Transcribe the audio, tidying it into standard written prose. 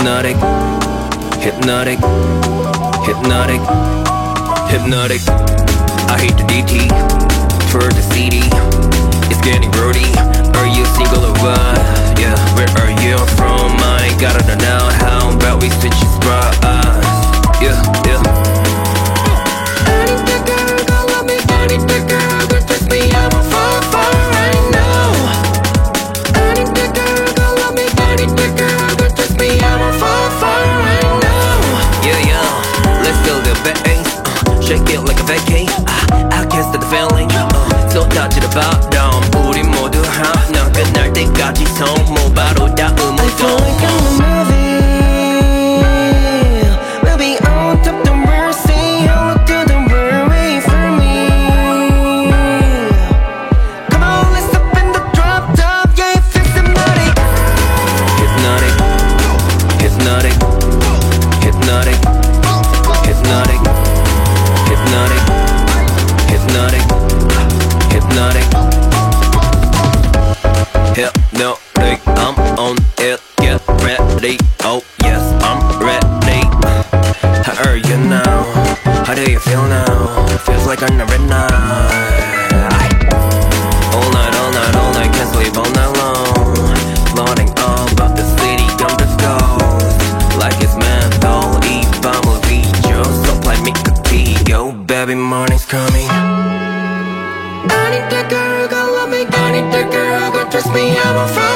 Hypnotic, hypnotic, hypnotic, hypnotic. I hate the DT for the CD. It's getting grody. Are you single or what? Yeah, where are you from? I ain't gotta know now. How about we switch spots? Yeah, yeah. I need that girl, go love me. I need that girl, go trust me. I'm on fire right now. I need that girl, go love me. I need that girl, go trust me. I'm on fire right now. Yeah, yeah. Let's feel the bass. Shake it like a vacay. I can't stop the feeling. So touch the bottom. 우리 모두 하나 끝날 때까지 성모 바로 다음 I feel like I'm a movie. We'll be on top the world. Say hello to the world. Wait for me. Come on, let's up in the drop top. Yeah, it feels hypnotic. Hypnotic, hypnotic, hypnotic, hypnotic, hypnotic, hypnotic, hypnotic, hypnotic. I'm on it, get ready. Oh yes, I'm ready. How are you now? How do you feel now? Feels like another night. All night, all night, all night, can't sleep all night long. Floating all about the city, come to ghost. Like it's mental, if I'm a video. So play me cookie, yo baby, morning's coming. I need that girl, go love me. I need that girl, go trust me, I'm on fire.